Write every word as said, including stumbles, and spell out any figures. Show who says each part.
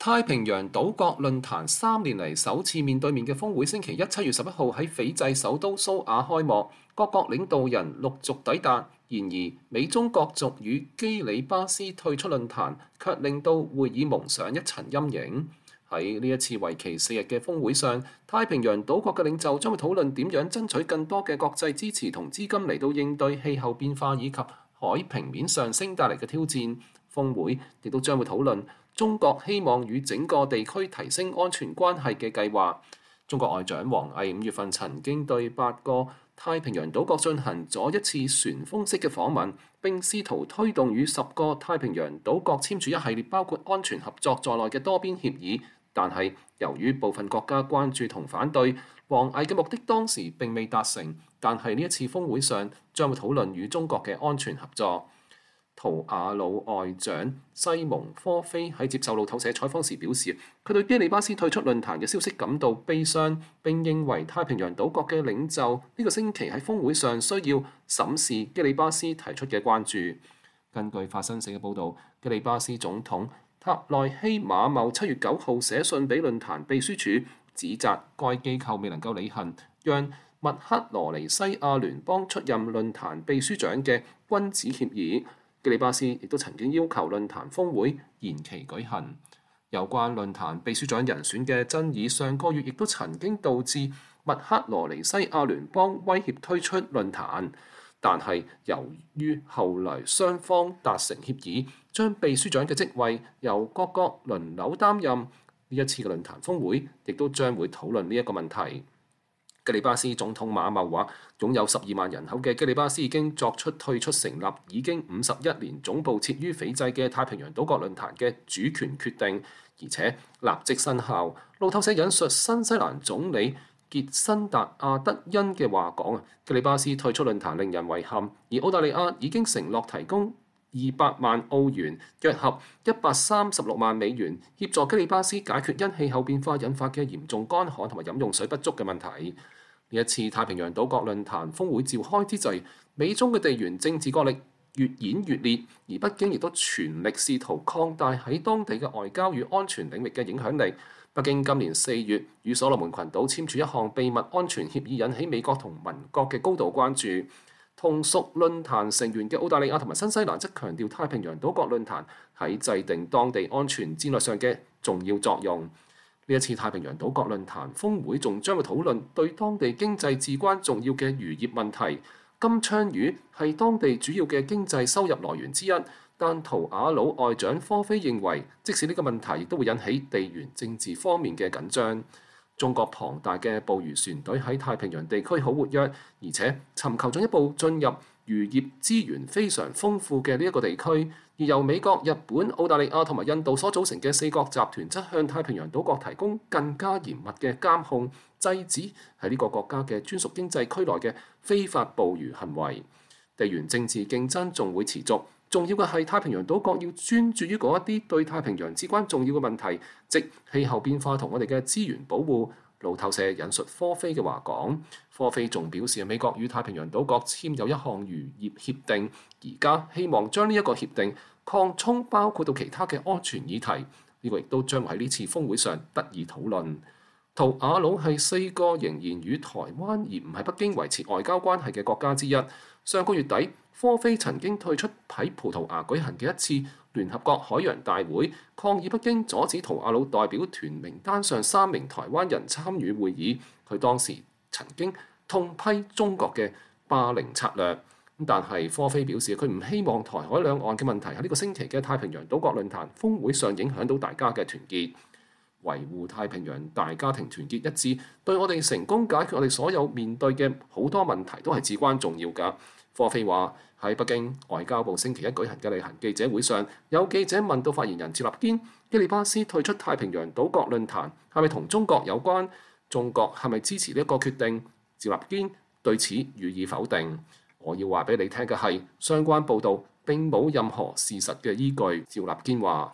Speaker 1: 太平洋島國論壇三年嚟首次面對面嘅峰會，星期一七月十一號喺斐濟首都蘇瓦開幕，各國領導人陸續抵達。然而，美中角逐與基里巴斯退出論壇，卻令到會議蒙上一層陰影。喺呢一次為期四日嘅峰會上，太平洋島國嘅領袖將會討論點樣爭取更多嘅國際支持同資金嚟到應對氣候變化以及海平面上升帶嚟嘅挑戰。峰會亦都將會討論中國希望與整個地區提升安全關係嘅計劃。中國外長王毅五月份曾經對八個太平洋島國進行咗一次旋風式嘅訪問，並試圖推動與十個太平洋島國簽署一系列包括安全合作在內嘅多邊協議。但係由於部分國家關注同反對，王毅嘅目的當時並未達成。但係呢一次峰會上將會討論與中國嘅安全合作。圖瓦魯外長西蒙科菲喺接受路透社採訪時表示，佢對基里巴斯退出論壇嘅消息感到悲傷，並認為太平洋島國嘅領袖呢個星期喺峰會上需要審視基里巴斯提出嘅關注。根據法新社嘅報導，基里巴斯總統塔內希馬茂七月九號寫信俾論壇秘書處，指責該機構未能夠履行讓密克羅尼西亞聯邦出任論壇秘書長嘅君子協議。基里巴斯亦都曾經要求論壇峰會延期舉行。有關論壇秘書長人選嘅爭議，上個月亦都曾經導致密克羅尼西亞聯邦威脅推出論壇。但係由於後來雙方達成協議，將秘書長嘅職位由各國輪流擔任，呢一次嘅論壇峰會亦都將會討論呢一個問題。基里巴斯總統馬茂話，擁有十二萬人口嘅基里巴斯已經作出退出成立已經五十一年、總部設於斐濟嘅太平洋島國論壇嘅主權決定，而且立即生效。路透社引述新西蘭總理傑辛達阿德恩嘅話講啊，基里巴斯退出論壇令人遺憾，而澳大利亞已經承諾提供二百萬澳元，約合一百三十六萬美元，協助基里巴斯解決因氣候變化引發嘅嚴重乾旱同埋飲用水不足嘅問題。呢一次太平洋島國論壇峰會召開之際，美中嘅地緣政治角力越演越烈，而北京亦都全力試圖擴大喺當地嘅外交與安全領域嘅影響力。北京今年四月與所羅門群島簽署一項秘密安全協議，引起美國同盟國嘅高度關注。同屬論壇成員嘅澳大利亞同埋新西蘭則強調太平洋島國論壇喺制定當地安全戰略上嘅重要作用。呢一次太平洋島國論壇峰會仲將會討論對當地經濟至關重要嘅漁業問題。金槍魚係當地主要嘅經濟收入來源之一，但圖瓦魯外長科菲認為，即使呢個問題亦都會引起地緣政治方面嘅緊張。中國龐大嘅捕魚船隊喺太平洋地區好活躍，而且尋求進一步進入漁業資源非常豐富嘅呢一個地區。而由美國、日本、澳大利亞同埋印度所組成嘅四國集團，則向太平洋島國提供更加嚴密嘅監控，制止喺呢個國家嘅專屬經濟區內嘅非法捕魚行為。地緣政治競爭仲會持續。重要嘅係太平洋島國要專注於嗰一啲對太平洋至關重要嘅問題，即氣候變化同我哋嘅資源保護。路透社引述科菲嘅話講，科菲仲表示美國與太平洋島國簽有一項漁業協定，而家希望將呢一個協定擴充包括到其他嘅安全議題。呢個亦都將會喺呢次峰會上得以討論。圖瓦魯係四個仍然與台灣而唔係北京維持外交關係嘅國家之一。上個月底，科菲曾經退出喺葡萄牙舉行嘅一次聯合國海洋大會，抗議北京阻止圖瓦魯代表團名單上三名台灣人參與會議。佢當時曾經痛批中國嘅霸凌策略。但係科菲表示，佢唔希望台海兩岸嘅問題喺呢個星期嘅太平洋島國論壇峰會上影響到大家嘅團結。維護太平洋大家庭團結一致，對我哋成功解決我哋所有面對嘅好多問題都係至關重要㗎。科菲話喺北京外交部星期一舉行嘅例行記者會上，有記者問到發言人趙立堅，基里巴斯退出太平洋島國論壇係咪同中國有關？中國係咪支持呢一個決定？趙立堅對此予以否定。我要話俾你聽嘅係，相關報導並冇任何事實嘅依據。趙立堅話。